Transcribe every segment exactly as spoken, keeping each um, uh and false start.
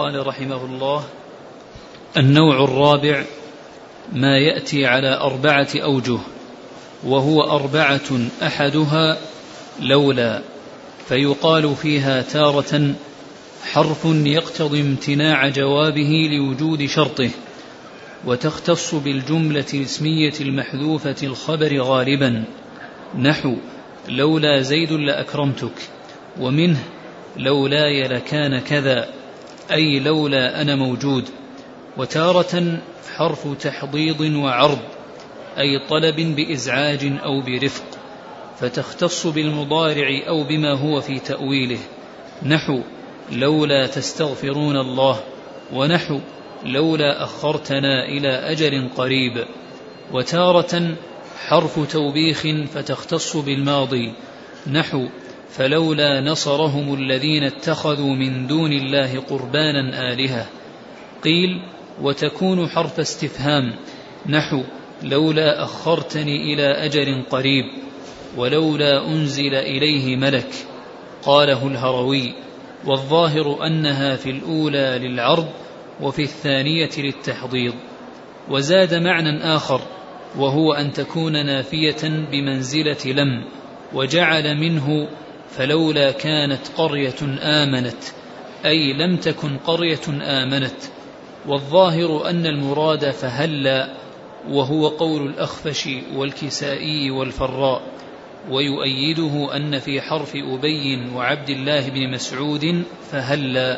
قال رحمه الله: النوع الرابع ما يأتي على أربعة أوجه، وهو أربعة أحدها لولا، فيقال فيها تارة حرف يقتضي امتناع جوابه لوجود شرطه، وتختص بالجملة الاسمية المحذوفة الخبر غالبا، نحو لولا زيد لأكرمتك، ومنه لولاي لكان كذا، أي لولا أنا موجود. وتارة حرف تحضيض وعرض، أي طلب بإزعاج أو برفق، فتختص بالمضارع أو بما هو في تأويله، نحو لولا تستغفرون الله، ونحو لولا أخرتنا إلى أجل قريب. وتارة حرف توبيخ، فتختص بالماضي، نحو فلولا نصرهم الذين اتخذوا من دون الله قربانا آلهة. قيل وتكون حرف استفهام، نحو لولا أخرتني إلى أجل قريب، ولولا أنزل إليه ملك. قاله الهروي، والظاهر أنها في الأولى للعرض وفي الثانية للتحضيض. وزاد معنى آخر، وهو أن تكون نافية بمنزلة لم، وجعل منه فلولا كانت قرية آمنت، أي لم تكن قرية آمنت. والظاهر أن المراد فهلا، وهو قول الأخفش والكسائي والفراء. ويؤيده أن في حرف أبي وعبد الله بن مسعود فهلا،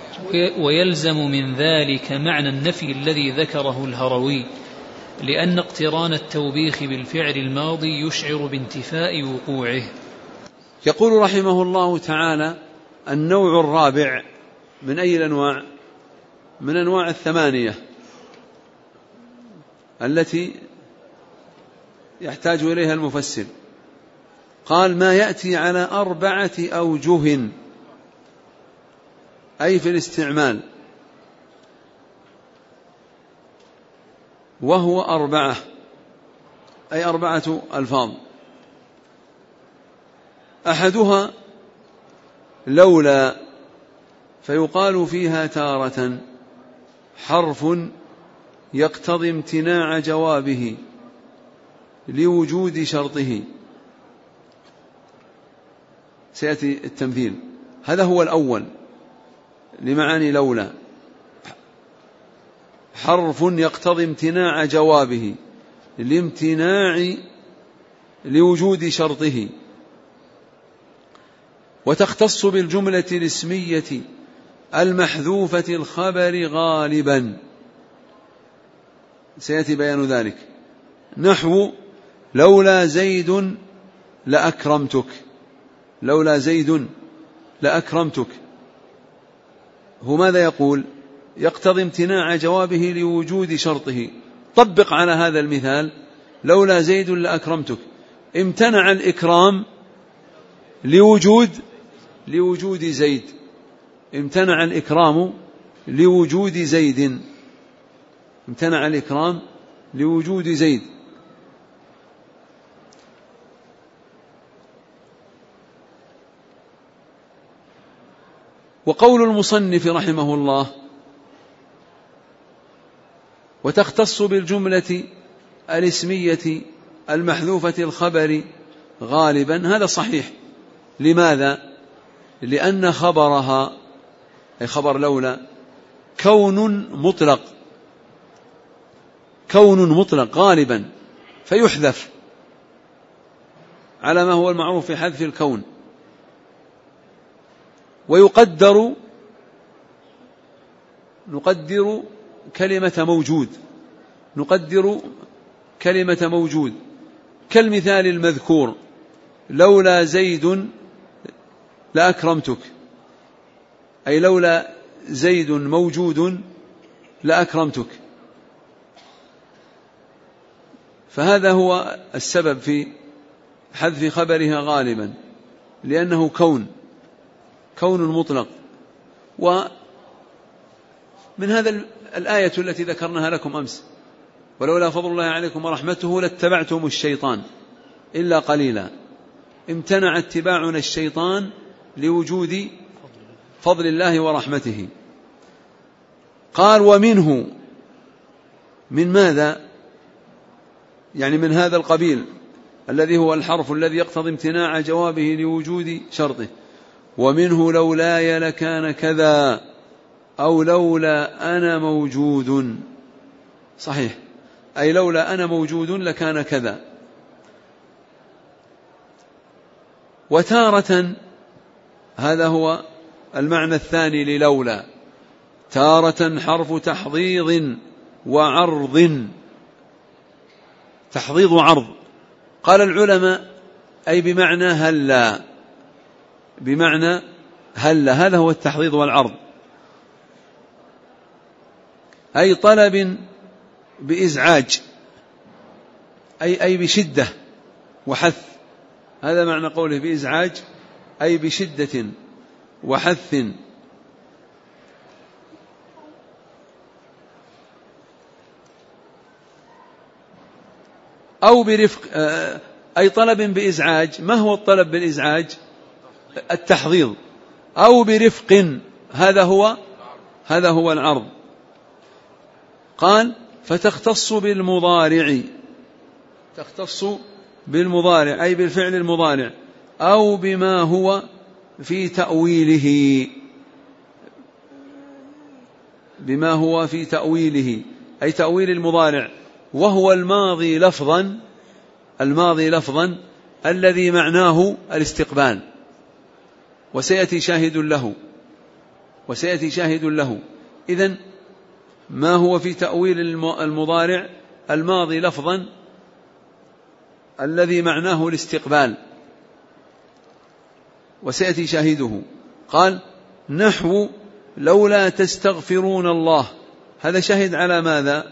ويلزم من ذلك معنى النفي الذي ذكره الهروي، لأن اقتران التوبيخ بالفعل الماضي يشعر بانتفاء وقوعه. يقول رحمه الله تعالى: النوع الرابع من أي الأنواع؟ من أنواع الثمانية التي يحتاج إليها المفسر. قال: ما يأتي على أربعة أوجه، أي في الاستعمال، وهو أربعة، أي أربعة ألفاظ. أحدها لولا، فيقال فيها تارة حرف يقتضي امتناع جوابه لوجود شرطه. سيأتي التمثيل. هذا هو الأول لمعاني لولا، حرف يقتضي امتناع جوابه لامتناع لوجود شرطه، وتختص بالجملة الاسمية المحذوفة الخبر غالبا. سيأتي بيان ذلك، نحو لولا زيد لأكرمتك، لولا زيد لأكرمتك. هو ماذا يقول؟ يقتضي امتناع جوابه لوجود شرطه. طبق على هذا المثال: لولا زيد لأكرمتك، امتنع الإكرام لوجود لوجود زيد، امتنع الإكرام لوجود زيد، امتنع الإكرام لوجود زيد. وقول المصنف رحمه الله: وتختص بالجملة الاسمية المحذوفة الخبر غالبا، هذا صحيح. لماذا؟ لأن خبرها، أي خبر لولا، كون مطلق، كون مطلق غالبا، فيحذف على ما هو المعروف في حذف الكون. ويقدر، نقدر كلمة موجود، نقدر كلمة موجود، كالمثال المذكور: لولا زيد لأكرمتك، أي لولا زيد موجود لأكرمتك. فهذا هو السبب في حذف خبرها غالبا، لأنه كون كون مطلق. ومن هذا الآية التي ذكرناها لكم أمس: ولولا فضل الله عليكم ورحمته لاتبعتم الشيطان إلا قليلا. امتنع اتباعنا الشيطان لوجود فضل الله ورحمته. قال ومنه، من ماذا؟ يعني من هذا القبيل الذي هو الحرف الذي يقتضي امتناع جوابه لوجود شرطه. ومنه لولاي لكان كذا، أو لولا أنا موجود. صحيح، أي لولا أنا موجود لكان كذا. وتارة، هذا هو المعنى الثاني للولا، تارة حرف تحضيض وعرض. تحضيض وعرض، قال العلماء أي بمعنى هلا، بمعنى هلا، هذا هو التحضيض والعرض، أي طلب بإزعاج، أي أي بشدة وحث. هذا معنى قوله بإزعاج، أي بشدة وحث. أو برفق، أي طلب بإزعاج. ما هو الطلب بالإزعاج؟ التحضيض. أو برفق، هذا هو هذا هو العرض. قال فتختص بالمضارع، تختص بالمضارع أي بالفعل المضارع، أو بما هو في تأويله، بما هو في تأويله أي تأويل المضارع، وهو الماضي لفظا، الماضي لفظا الذي معناه الاستقبال. وسيأتي شاهد له، وسيأتي شاهد له. إذن ما هو في تأويل المضارع؟ الماضي لفظا الذي معناه الاستقبال، وسيأتي شاهده. قال نحو لولا تستغفرون الله، هذا شاهد على ماذا؟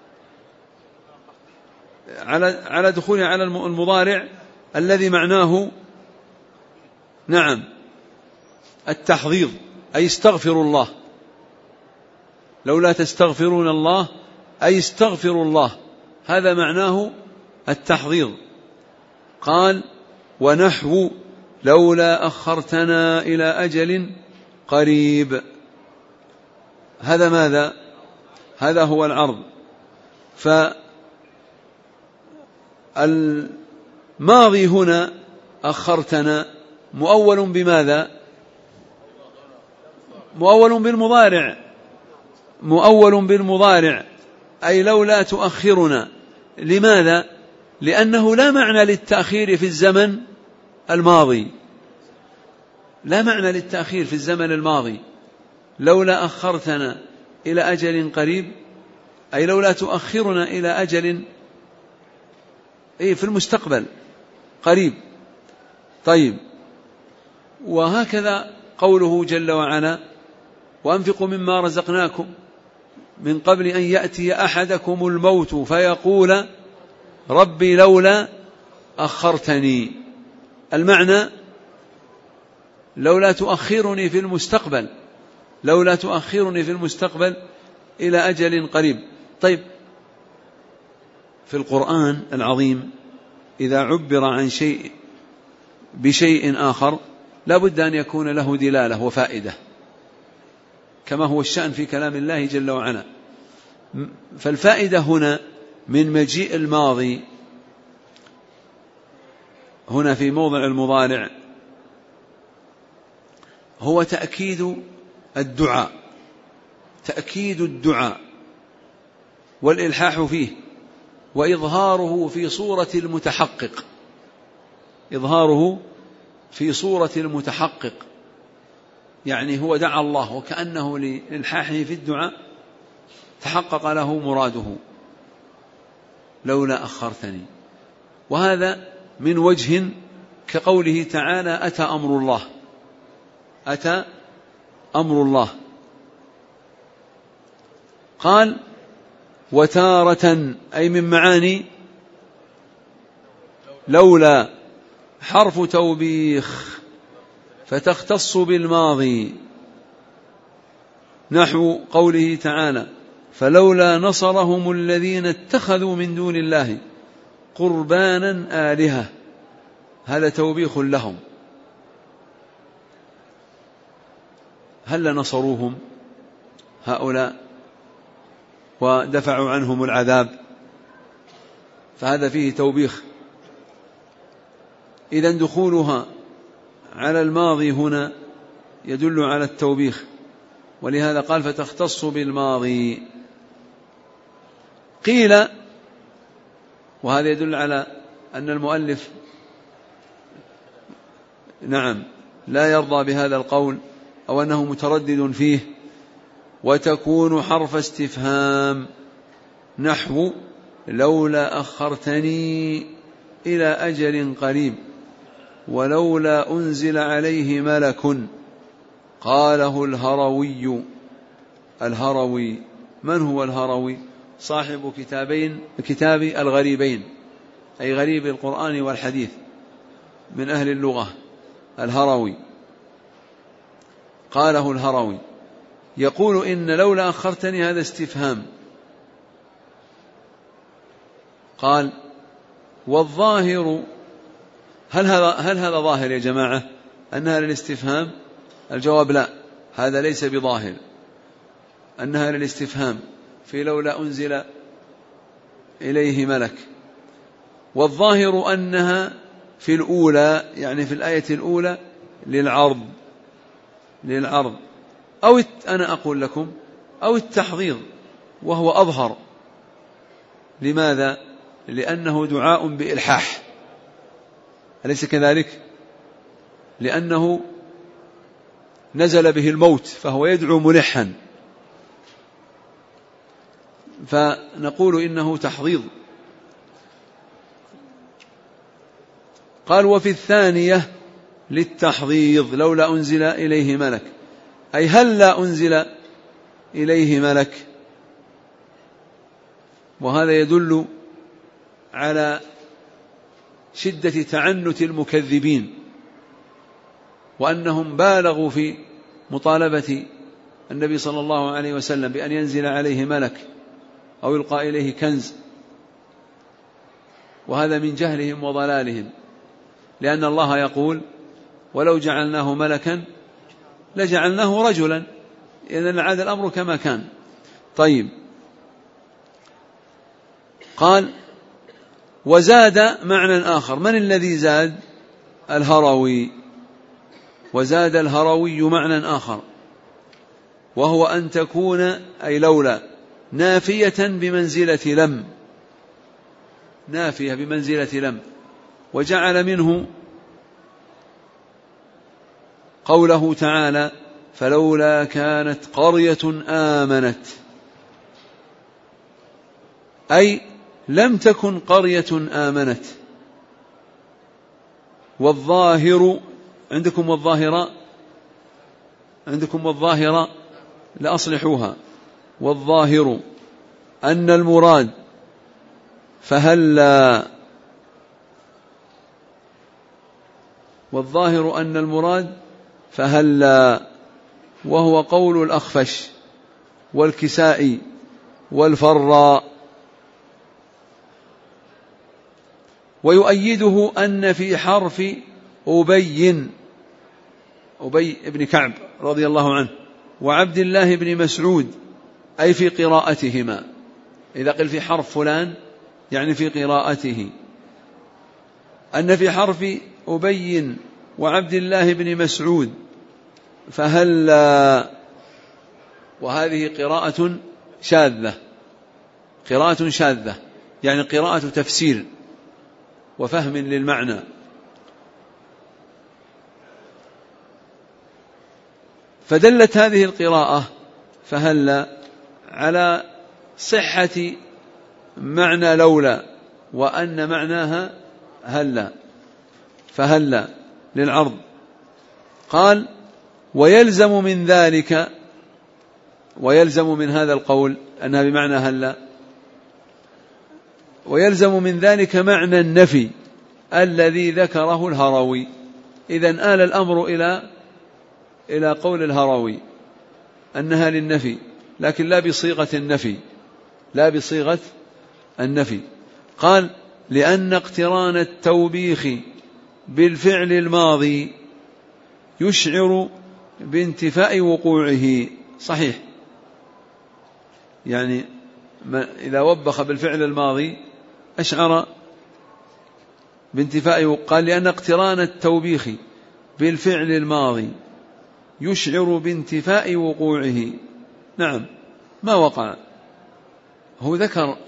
على على دخوله على المضارع الذي معناه نعم التحضيض، أي استغفروا الله. لولا تستغفرون الله أي استغفروا الله، هذا معناه التحضيض. قال ونحو لولا أخرتنا إلى أجل قريب، هذا ماذا؟ هذا هو العرض. فالماضي هنا أخرتنا مؤول بماذا؟ مؤول بالمضارع، مؤول بالمضارع، أي لولا تؤخرنا. لماذا؟ لأنه لا معنى للتأخير في الزمن الماضي، لا معنى للتأخير في الزمن الماضي. لولا أخرتنا إلى أجل قريب، أي لولا تؤخرنا إلى أجل أي في المستقبل قريب. طيب، وهكذا قوله جل وعلا وأنفقوا مما رزقناكم من قبل أن يأتي أحدكم الموت فيقول ربي لولا أخرتني. المعنى لولا تؤخرني في المستقبل، لولا تؤخرني في المستقبل إلى أجل قريب. طيب، في القرآن العظيم إذا عبر عن شيء بشيء آخر لا بد أن يكون له دلالة وفائدة، كما هو الشأن في كلام الله جل وعلا. فالفائدة هنا من مجيء الماضي هنا في موضع المضارع هو تأكيد الدعاء، تأكيد الدعاء والإلحاح فيه، وإظهاره في صورة المتحقق، إظهاره في صورة المتحقق. يعني هو دعا الله وكأنه لإلحاحه في الدعاء تحقق له مراده، لولا أخرتني. وهذا من وجه كقوله تعالى أتى أمر الله، أتى أمر الله. قال وتارة أي من معاني لولا حرف توبيخ فتختص بالماضي، نحو قوله تعالى فلولا نصرهم الذين اتخذوا من دون الله قربانا آلهة، هذا توبيخ لهم. هل نصروهم هؤلاء ودفعوا عنهم العذاب، فهذا فيه توبيخ. إذن دخولها على الماضي هنا يدل على التوبيخ، ولهذا قال فتختص بالماضي. قيل، وهذا يدل على أن المؤلف نعم لا يرضى بهذا القول أو أنه متردد فيه، وتكون حرف استفهام نحو لولا أخرتني إلى أجل قريب ولولا أنزل عليه ملك. قاله الهروي. الهروي من هو الهروي؟ صاحب كتابين كتاب الغريبين، أي غريب القرآن والحديث، من أهل اللغة. الهروي قاله الهروي، يقول إن لولا أخرتني هذا استفهام. قال والظاهر، هل هذا هل هذا ظاهر يا جماعة أنها للاستفهام؟ الجواب لا، هذا ليس بظاهر أنها للاستفهام في لولا أنزل إليه ملك. والظاهر أنها في الأولى، يعني في الآية الأولى للعرض للعرض أو أنا أقول لكم أو التحضيض، وهو أظهر. لماذا؟ لأنه دعاء بإلحاح، أليس كذلك؟ لأنه نزل به الموت فهو يدعو ملحا، فنقول إنه تحضيض. قال وفي الثانية للتحضيض لولا أنزل إليه ملك، أي هل لا أنزل إليه ملك. وهذا يدل على شدة تعنت المكذبين، وأنهم بالغوا في مطالبة النبي صلى الله عليه وسلم بأن ينزل عليه ملك أو يلقى إليه كنز، وهذا من جهلهم وضلالهم، لأن الله يقول ولو جعلناه ملكا لجعلناه رجلا، إذن لعاد الأمر كما كان. طيب، قال وزاد معنى آخر. من الذي زاد؟ الهروي. وزاد الهروي معنى آخر، وهو أن تكون أي لولا نافية بمنزلة لم، نافية بمنزلة لم، وجعل منه قوله تعالى فلولا كانت قرية آمنت، أي لم تكن قرية آمنت. والظاهر عندكم والظاهرة عندكم والظاهرة لأصلحوها. والظاهر أن المراد فهلا، والظاهر أن المراد فهلا، وهو قول الأخفش والكسائي والفراء. ويؤيده أن في حرف أبي أبي بن كعب رضي الله عنه وعبد الله بن مسعود، أي في قراءتهما. إذا قل في حرف فلان يعني في قراءته، أن في حرف أبي وعبد الله بن مسعود فهلا، وهذه قراءة شاذة، قراءة شاذة يعني قراءة تفسير وفهم للمعنى. فدلت هذه القراءة فهلا على صحة معنى لولا، وأن معناها هلا، فهلا للعرض. قال ويلزم من ذلك، ويلزم من هذا القول أنها بمعنى هلا، ويلزم من ذلك معنى النفي الذي ذكره الهروي. إذن آل الأمر إلى إلى قول الهروي أنها للنفي، لكن لا بصيغة النفي، لا بصيغة النفي. قال لأن اقتران التوبيخ بالفعل الماضي يشعر بانتفاء وقوعه. صحيح، يعني إذا وبخ بالفعل الماضي أشعر بانتفائه. قال لأن اقتران التوبيخ بالفعل الماضي يشعر بانتفاء وقوعه. نعم ما وقع، هو ذكر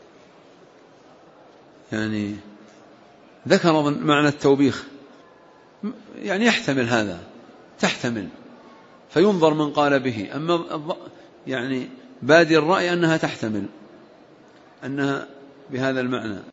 يعني ذكر معنى التوبيخ، يعني يحتمل هذا، تحتمل فينظر من قال به. أما يعني بادي الرأي أنها تحتمل أنها بهذا المعنى.